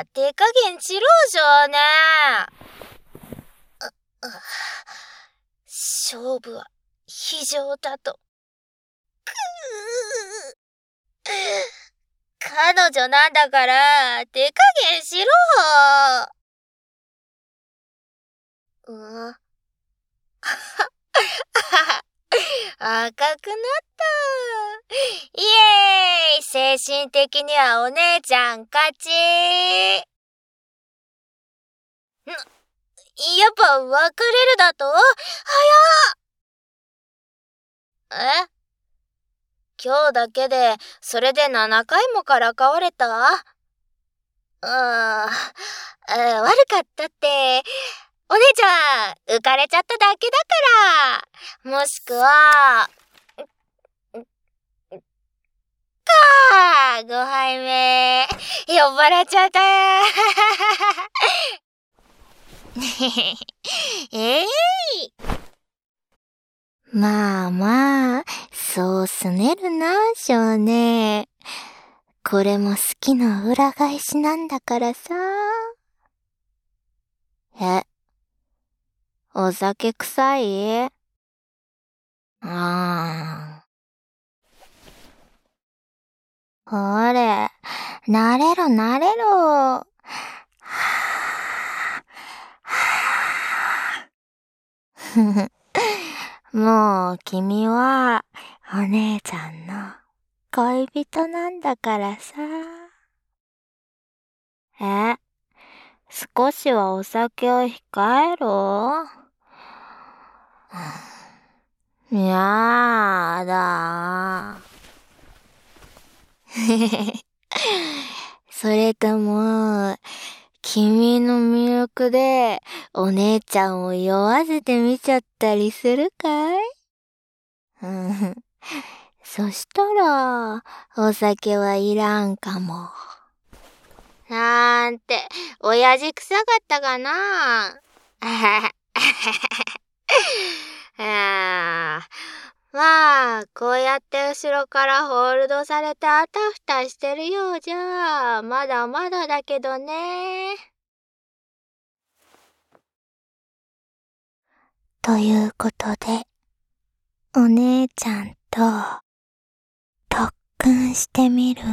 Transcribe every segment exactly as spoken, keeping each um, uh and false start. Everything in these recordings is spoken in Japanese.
手加減しろ少年。勝負は非常だと。くぅ。彼女なんだから手加減しろ。うわ。赤くなった。イエーイ。精神的にはお姉ちゃん勝ち。ん、やっぱ別れるだと？早っ。え？今日だけでそれでななかいもからかわれた？うーん、悪かったって。お姉ちゃん、浮かれちゃっただけだから。もしくは、かー、ごはいめ。酔っ払っちゃった。えーい。まあまあ、そうすねるな、少年。これも好きの裏返しなんだからさ。え？お酒臭い？あー。ほれ、なれろなれろ。はぁ。もう君はお姉ちゃんの恋人なんだからさ。え？少しはお酒を控えろ。やだ。それとも、君の魅力でお姉ちゃんを酔わせてみちゃったりするかい？うん。そしたら、お酒はいらんかも。なんて、親父臭かったかな。あまあ、こうやって後ろからホールドされてあたふたしてるようじゃ、まだまだだけどね。ということで、お姉ちゃんと特訓してみる？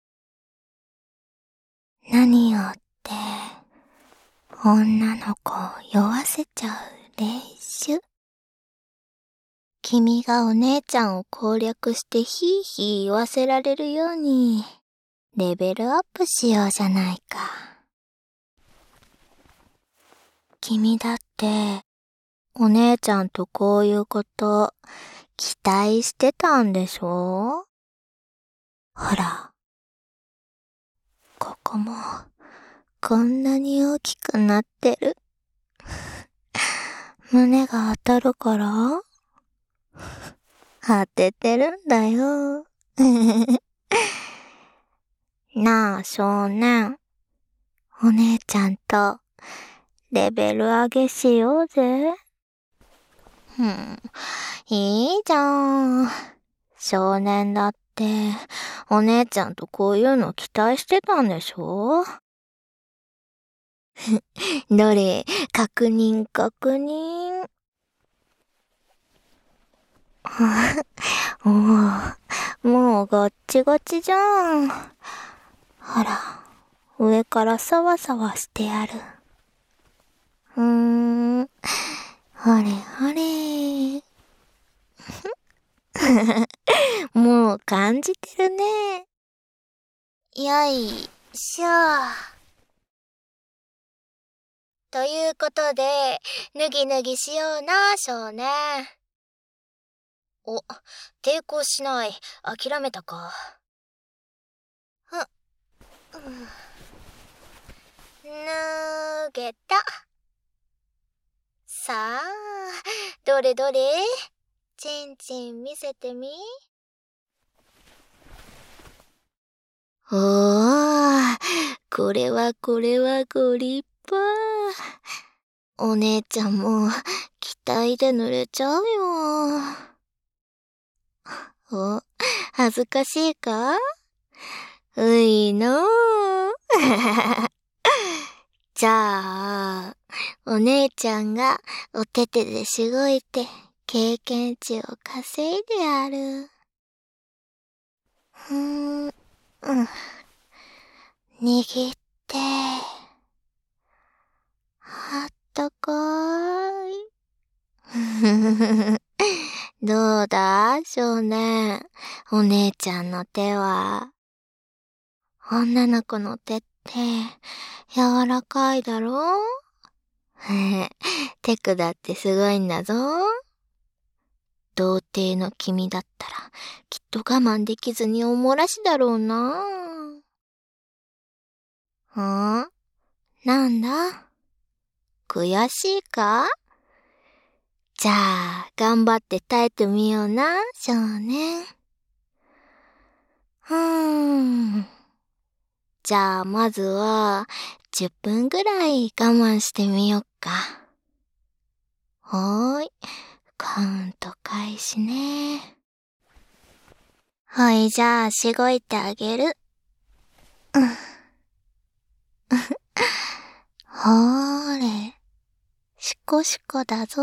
何をって、女の子を酔わせちゃう練習。君がお姉ちゃんを攻略してヒーヒー言わせられるように、レベルアップしようじゃないか。君だって、お姉ちゃんとこういうこと、期待してたんでしょ？ほら、ここも、こんなに大きくなってる。胸が当たるから当ててるんだよ。なあ、少年。お姉ちゃんと、レベル上げしようぜ。うん、いいじゃん。少年だって、お姉ちゃんとこういうの期待してたんでしょ？どれ、確認確認。おぉ、もうガッチガチじゃん。ほら、上からサワサワしてやる。うーん、ほれほれ。もう感じてるね。よいしょ。ということで、脱ぎ脱ぎしような、少年。お、抵抗しない。諦めたか。ふ、うん、脱げた。さあ、どれどれ？ちんちん見せてみ。おー、これはこれはご立派。お姉ちゃんも期待で濡れちゃうよ。お、恥ずかしいか？ういのー。 じゃあ、お姉ちゃんがお手手でしごいて経験値を稼いでやる。ふーん、うん。握って、あったかーい。どうだ少年。お姉ちゃんの手は。女の子の手って、柔らかいだろテクだってすごいんだぞ。童貞の君だったら、きっと我慢できずにおもらしだろうな。ん？なんだ？悔しいか？じゃあ、頑張って耐えてみような、少年。うーん。じゃあ、まずは、じゅっぷんぐらい我慢してみよっか。はーい。カウント開始ね。はい、じゃあ、しごいてあげる。うん。ほーれ。しこしこだぞ。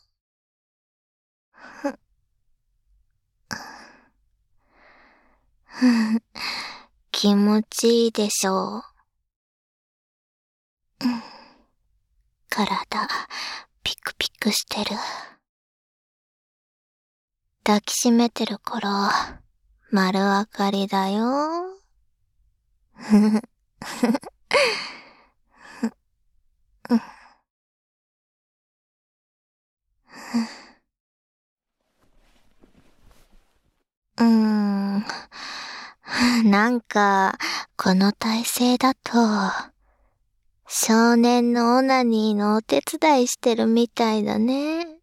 気持ちいいでしょう。うん、体、ピクピクしてる。抱きしめてる頃、丸分かりだよ。うーん。なんか、この体勢だと、少年のオナニーのお手伝いしてるみたいだね。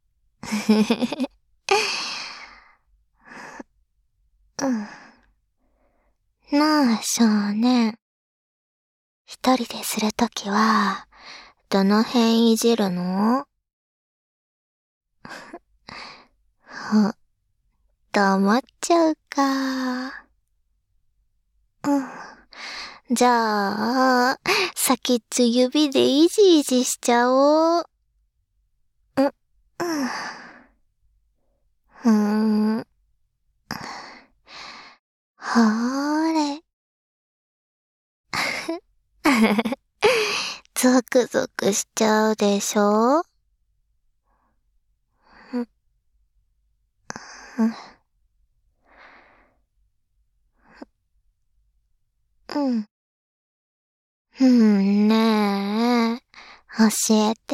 うん、なあ、少年。一人でするときは、どの辺いじるの？ほ、黙っちゃうか。うん。じゃあ、先っちょ指でイジイジしちゃおう。うん、うん。うーん。ほーれ。ゾクゾクしちゃうでしょ？うん、うん。うんねえ。教えて。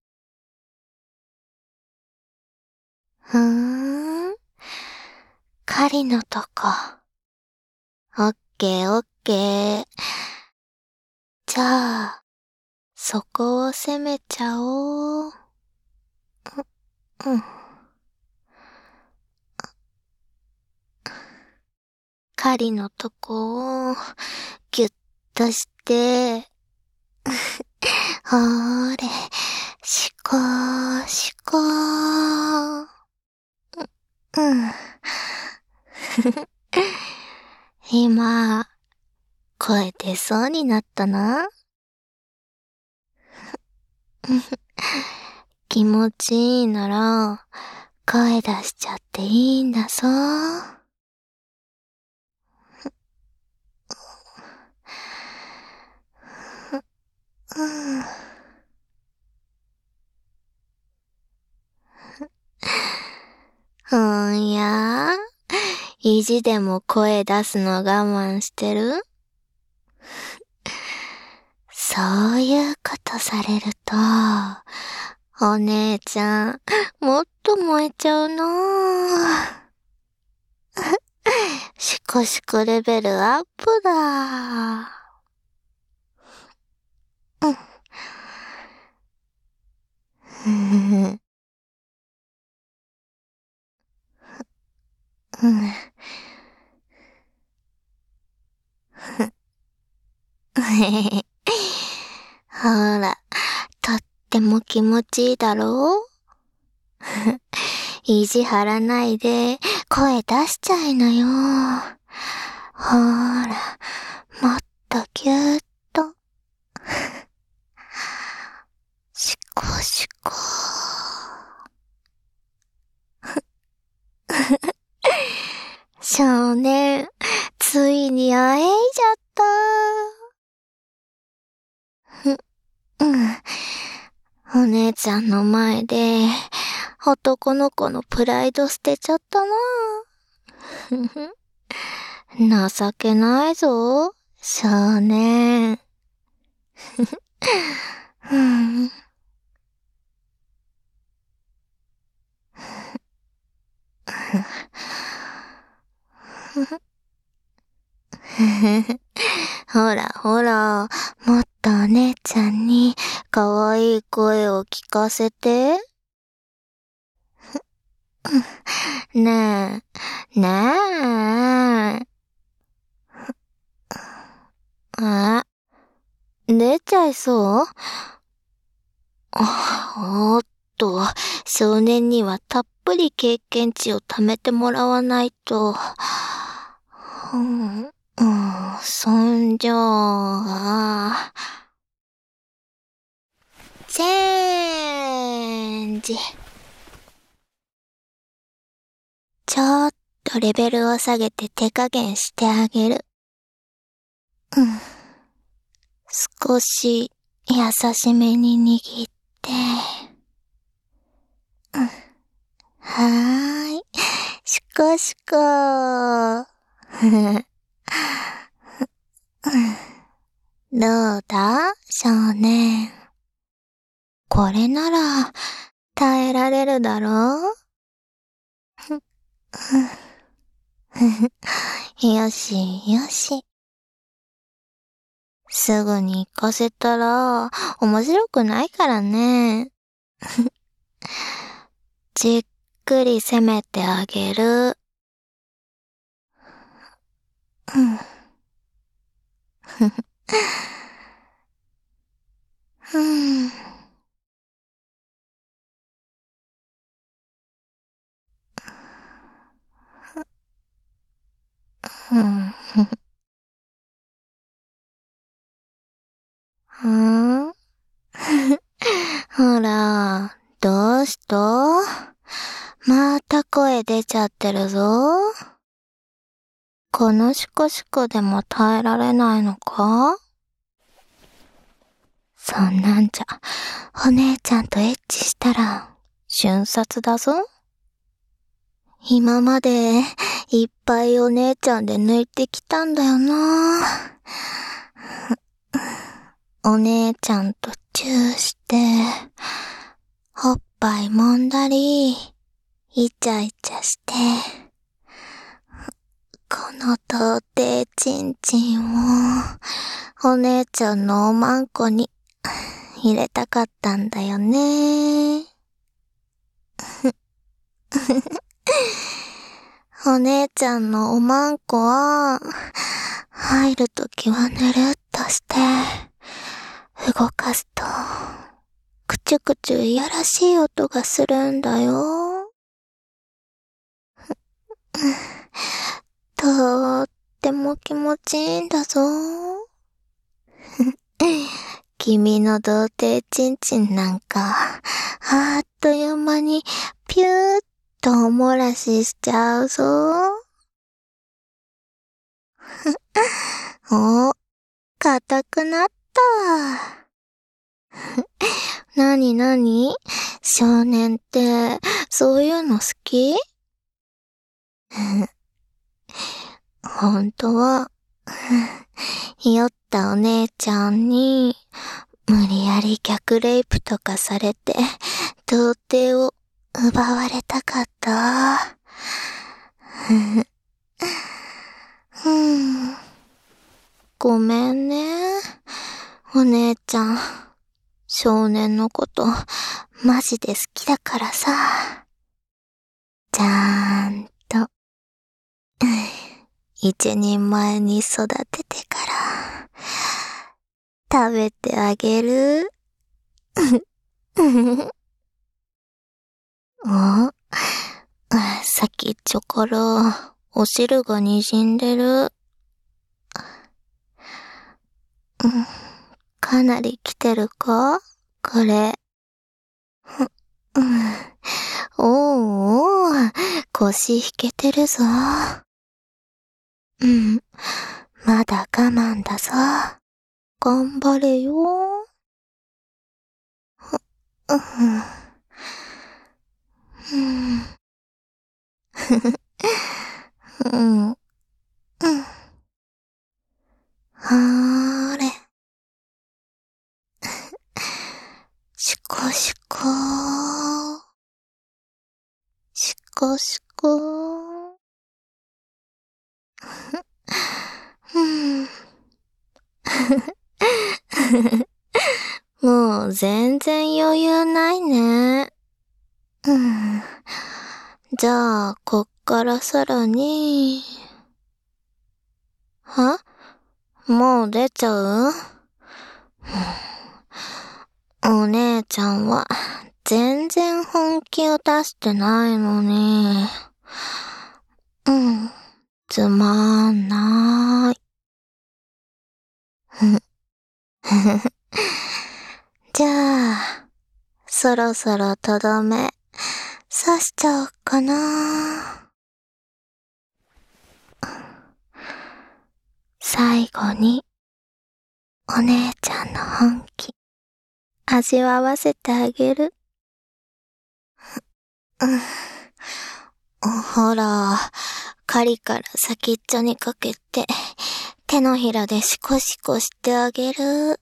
ふーん。狩りのとこ。オッケーオッケー。じゃあ、そこを攻めちゃおう。うん。狩りのとこを、ぎゅっとして、ほーれ、しこーしこー。うん。今、声出そうになったな。気持ちいいなら、声出しちゃっていいんだぞ。うん。ほんや、意地でも声出すの我慢してる？そういうことされると、お姉ちゃん、もっと燃えちゃうな。シコシコレベルアップだ。うん。うん。ほら、とっても気持ちいいだろう？意地張らないで、声出しちゃいなよ。ほーら、もっとぎゅーっと。 こ少年、ついに会えちゃった。ふ、うん。お姉ちゃんの前で、男の子のプライド捨てちゃったな。ふふ。情けないぞ、少年。ふふ。うん。ほらほら、もっとお姉ちゃんに可愛い声を聞かせて。ねえ、ねえ。え、出ちゃいそう？おーっと、少年にはたっぷり経験値を貯めてもらわないと。うん、うん、そんじゃあ、チェンジ。ちょっとレベルを下げて手加減してあげる。うん。少し優しめに握って。うん。はーい。しこしこー。どうだ少年。これなら耐えられるだろう？よしよし。すぐに行かせたら面白くないからね。じっくり攻めてあげる。うん。うん。うん。うん。ほら、どうした？また声出ちゃってるぞ。このシコシコでも耐えられないのか？そんなんじゃ、お姉ちゃんとエッチしたら、瞬殺だぞ。今まで、いっぱいお姉ちゃんで抜いてきたんだよな。お姉ちゃんとチューして、おっぱい揉んだり、イチャイチャして、この童貞チンチンを、お姉ちゃんのおまんこに入れたかったんだよね。お姉ちゃんのおまんこは、入るときはぬるっとして、動かすと、くちゅくちゅいやらしい音がするんだよ。とーっても気持ちいいんだぞ。君の童貞チンチンなんか、あっという間にピューッとおもらししちゃうぞ。お、硬くなった。なになに？少年って、そういうの好き？本当は、酔ったお姉ちゃんに、無理やり逆レイプとかされて、童貞を奪われたかった。うん、ごめんね。お姉ちゃん、少年のこと、マジで好きだからさ。ちゃんと、一人前に育ててから、食べてあげる。お、先っちょから、お汁が滲んでる。うん、かなり来てるかこれ。 うん。おーおー、腰引けてるぞ。うん。まだ我慢だぞ。頑張れよ。うん。うん。うん。うん。はーれ。しこしこー。しこしこー。うん。もう全然余裕ないね。うん。じゃあ、こっからさらに。は？もう出ちゃう？お姉ちゃんは全然本気を出してないのに。うん。つまんない。じゃあ、そろそろとどめ刺しちゃおうかな。最後に、お姉ちゃんの本気、味わわせてあげる。うん。ほら、狩りから先っちょにかけて、手のひらでシコシコしてあげる。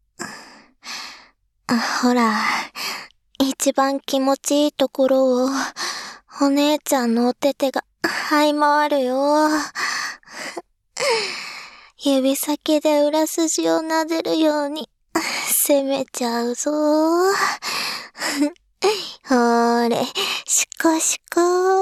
ほら、一番気持ちいいところを、お姉ちゃんのお手手が這い回るよ。指先で裏筋を撫でるように、攻めちゃうぞ。ほれ、シコシコ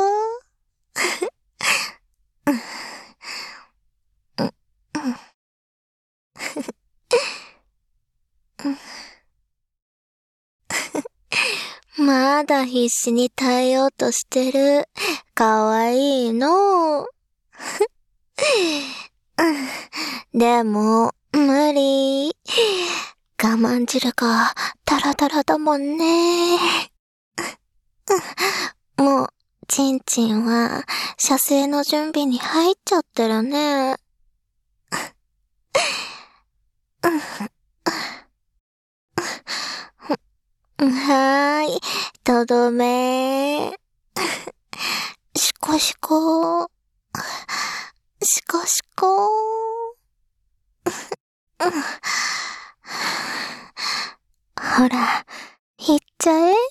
まだ必死に耐えようとしてる。かわいいの。でも、無理。我慢汁がタラタラだもんね。もう、ちんちんは射精の準備に入っちゃってるね。はーい、とどめー。しこしこー。しこしこー。ほら、いっちゃえ。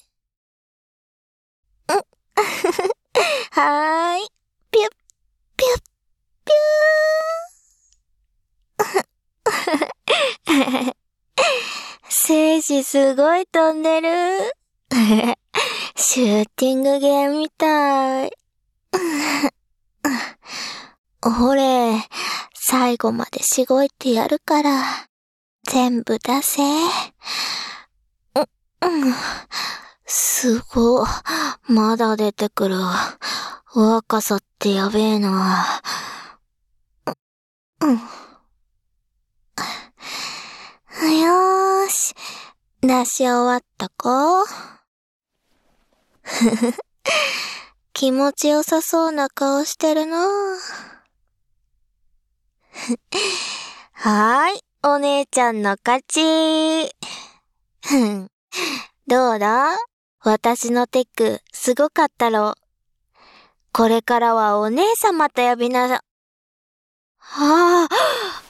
はーい、ぴゅっ、ぴゅっ、ぴゅー。セイジすごい飛んでる。シューティングゲームみたい。ほれ、最後までしごいてやるから、全部出せ。う、うん。すごい。まだ出てくる。若さってやべえな。うん。よーし。出し終わったか？気持ちよさそうな顔してるな。はーい、お姉ちゃんの勝ち。どうだ？私のテク、すごかったろ。これからはお姉様と呼びなさ。はぁ、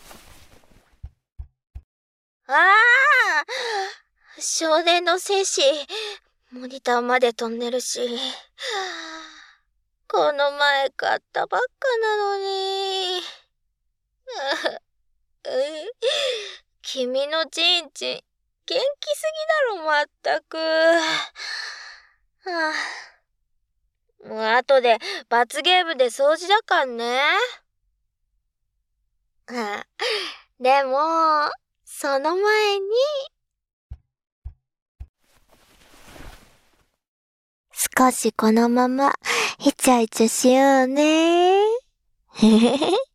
あ。ああ、少年の精子、モニターまで飛んでるし。この前買ったばっかなのに。君のちんちん、元気すぎだろ、まったく。はあ、もう後で罰ゲームで掃除だかんね。でも、その前に、少しこのままイチャイチャしようね。へへへ。